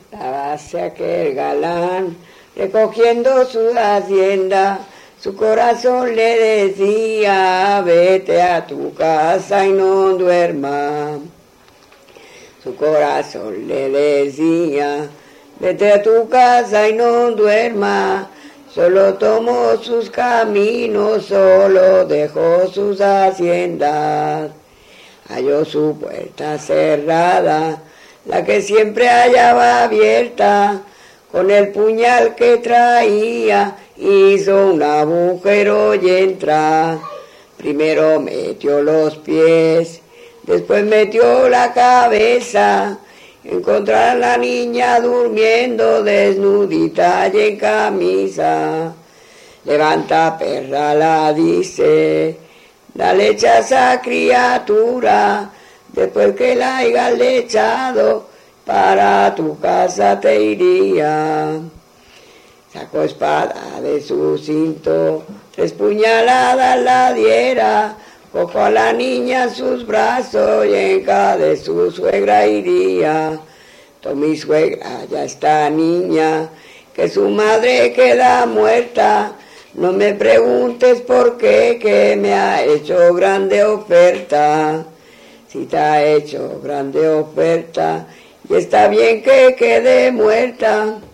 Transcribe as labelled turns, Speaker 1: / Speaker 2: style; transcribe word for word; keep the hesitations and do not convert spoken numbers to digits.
Speaker 1: Estábase aquel galán recogiendo su hacienda, su corazón le decía, vete a tu casa y no duerma. Su corazón le decía, vete a tu casa y no duerma. Solo tomó sus caminos, solo dejó sus haciendas. Halló su puerta cerrada, la que siempre hallaba abierta. Con el puñal que traía, hizo un agujero y entra. Primero metió los pies, después metió la cabeza. Encontró a la niña durmiendo desnudita y en camisa. Levanta, perra, la dice, dale echa a esa criatura, después que la hayas echado, para tu casa te iría. Sacó espada de su cinto, tres puñaladas la diera, cogió a la niña en sus brazos y en casa de su suegra iría. To mi suegra ya está niña, que su madre queda muerta. No me preguntes por qué, que me ha hecho grande oferta. Si te ha hecho grande oferta, y está bien que quede muerta.